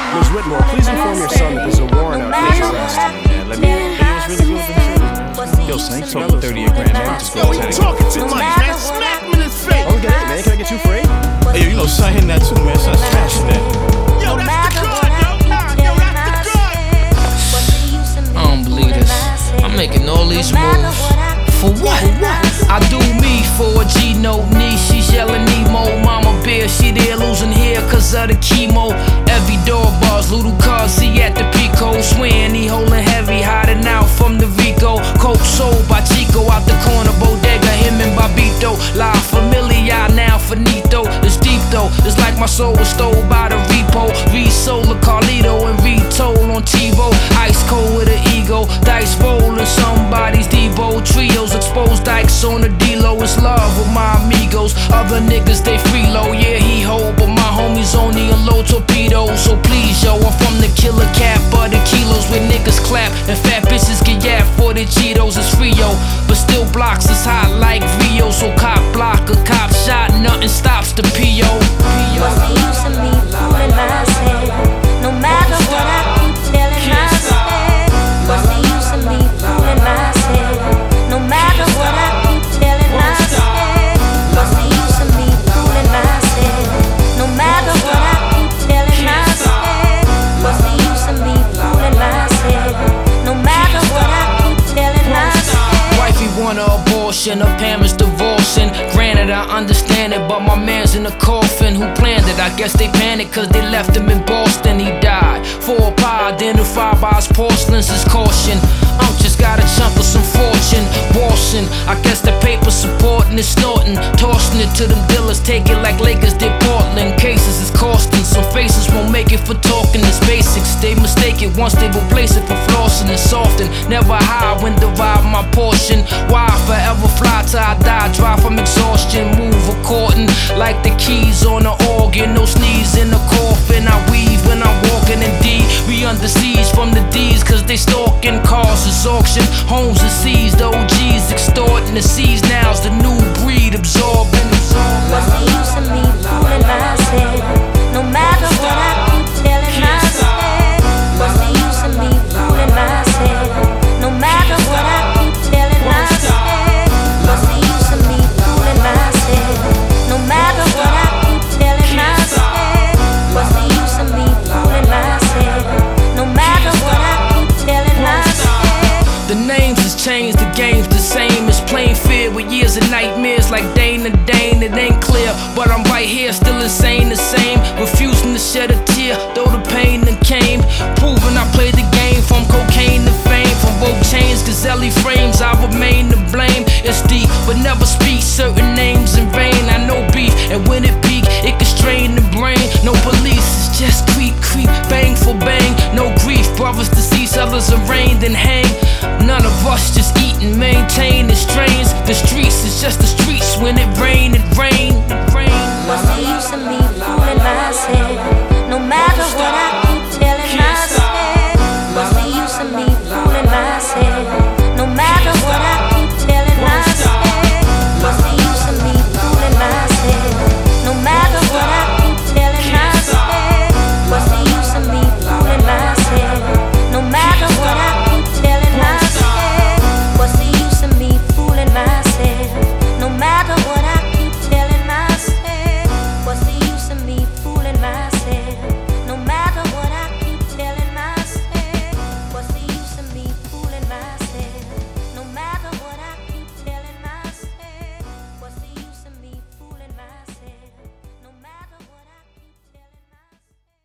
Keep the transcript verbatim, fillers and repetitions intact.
Miz Whitmore, please inform your son that there's a warrant out for his arrest. Man, let me. Hey, what's really good with them shit? Yo, son, you talking thirty a grand, man. Just go Yo, you talking too much, man. Smack him in his face. Oh, get it, man. Can I get you for eight? Hey, yo, you know, son hitting that too, man. Son smashing that. Yo, that's the gun, yo. Nah, yo, that's the gun. I don't believe this. I'm making all these moves. For what? I do me for a G-note niece. She's yelling Nemo. Mama bear, she there losing hair cause of the chemo. Every door bars, little cuz he at the Pico. Swearing he holding heavy, hiding out from the Rico. Coke sold by Chico out the corner bodega. Him and Babito, La Familia now finito. It's deep though, it's like my soul was stole by the repo. Re-sold Carlito and retold on TiVo. Ice cold with an ego, dice rolling somebody's Debo. Trios exposed dikes on the D-Lo. It's love with my amigos. Other niggas they freeload, yeah he hold, but my homies only unload torpedoes. So please yo, I'm from the killer cap of the kilos where niggas clap and fat bitches get yapped for the Cheetos. It's free yo, but still blocks is hot like Rio. So cop block a cop shot, nothing stops the P O. What's the use of me fooling myself? No matter what I keep telling myself. What's the use of me fooling myself? No matter what I keep telling myself. What's the use of me fooling myself? No matter what I keep telling myself. What's the use of me fooling myself? No matter what I keep telling myself. Wifey want an abortion, her parents divorcing. Granted, I understand it, but my man's in a coffin. Who planned it? I guess they panicked cause they left him in Boston. He died. Four pie identified by his porcelains is caution. Unc just got a chunk of some fortune. Washing, I guess the paper supporting it, snorting. Tossing it to them dealers, take it like Lakers did Portland. Cases is costing, some faces won't make it for talking. It's basics, they mistake it once they replace it for flossing and soften. Never high when derive my portion. Why forever fly till I die? Dry from exhaustion, move according like the keys on the organ. No sneeze in the coffin, I weave when I'm walking. Indeed, we under siege from the D's cause they stalking. Cars is auction, homes is seized. The O Gs extorting, the C's now's the new breed absorbing. What's the use of me fooling myself? No matter what I keep telling myself. What's the use of me fooling myself? No matter what I keep telling myself. What's the use of me fooling myself? No matter what I keep telling myself. What's the use of me fooling myself? No matter what I keep telling myself. The names has changed, the game's the same. It's plain fear with years of nightmares like Dane and Dane. It ain't clear, but I'm right here, still insane, the same. Refusing to shed a tear, though the pain that came. Proving I played the game from cocaine to fame. From rope chains, gazelle frames, I remain to blame. It's deep, but never speak certain names in vain. I know beef, and when it peak, it can strain the brain. No police, it's just creep, creep, bang for bang. No grief, brothers deceased, others arraigned and hang. None of us just eat and maintain the strains. The streets is just the streets. When it rain, it rain.